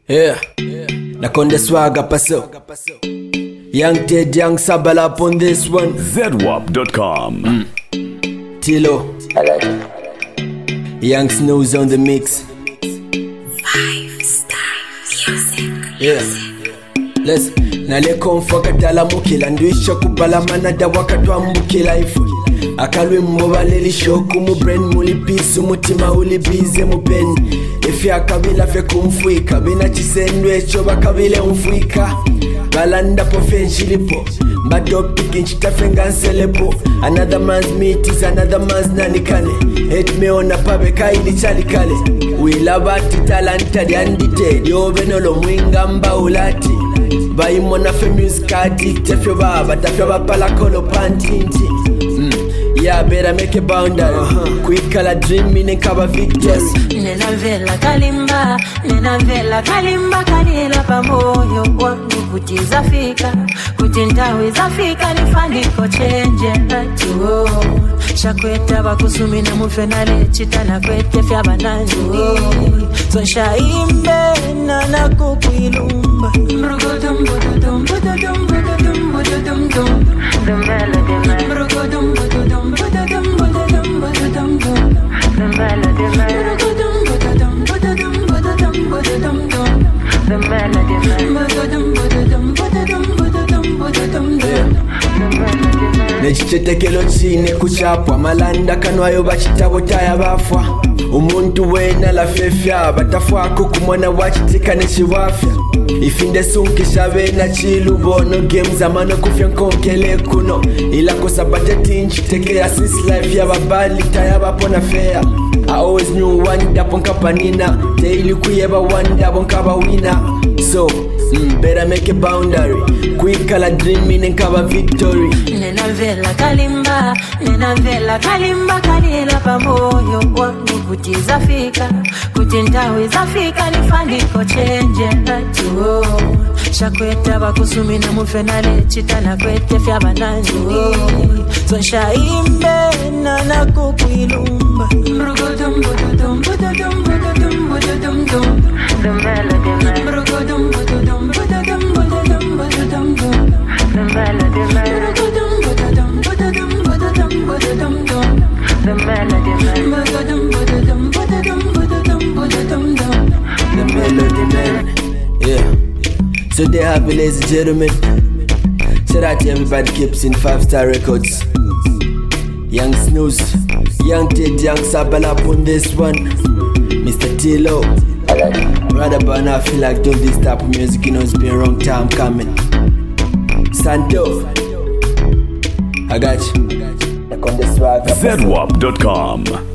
Yeah, Nakonde Swagga paso. Young Ted, Young Sabala up on this one. ZWAP.com. Tilo, Young Snooze on the mix. 5-star music. Yeah, let's nale konfoka tala mukila ndwisha kubala manada wakatwa mbukila ifu akalwe mmobaleli shoku mu brain muli pisu mutima uli bize mu pen ifi akabila fe kumfuika bina chisendwe cho bakabile umfuika balanda po fenchilipo badopi kinchita fenganselepo another man's meat is another man's nanikane et me ona pabe kaili chalikale we love at talanta diandite diobenolo mwinga mbaulati bayimona fe music addict fe baba tafya bapala kolo pantinti yeah, better make a boundary. Quick color dream meaning cover victory. Nena vela kalimba kanila pamoyo wangu kutizafika kutindawe zafika nifandiko chenje tu shakweta bakusumina mufenale chitana kwete fya bananji so shaimbe na nakukwilumba mrogodum bododum bododum bododum bododum dum the melody man mrogodum bododum bododum bododum bododum dum the melody man mrogodum bododum bododum bododum bododum dum the melody man mrogodum bododum bododum bododum bododum dum the melody man nechichetekelo chine kuchapwa malanda kanwayo bachitabo taya bafwa umuntu wena lafefya batafwako kumwana wachitika nechiwafya ifinde sunkisha bena chilubono games amano kufya nkonkele kuno ila kosabate tinchi tekea since life ya babali taya bapona fair I always knew one day upon kapanina daily kuyeba one day upon kaba winner so better make a boundary quick color dream meaning cover victory nena vela kalimba kanila pamoyo wangu kutizafika kutindawe zafika nifandiko chenje tu shakweta bakusumina mufenale chitana kwete fya bananji so shaimbe na nakukwilumba mrogodum bododum bododum bododum bododum dum the melody man mrogodum bododum bododum bododum bododum dum the melody man mrogodum bododum bododum bododum bododum dum the melody man mrogodum bododum bododum bododum bododum dum the melody man. Yeah, so they have it, ladies and gentlemen. Shout out to everybody keeps in 5-star records. Young Snooze, Young Ted, Young Sabala up on this one. Mr. Tilo, right about now I feel like doing this type of music, you know it's been a long time coming. Santo, I got you. Nakonde Swagga ZWAP.com.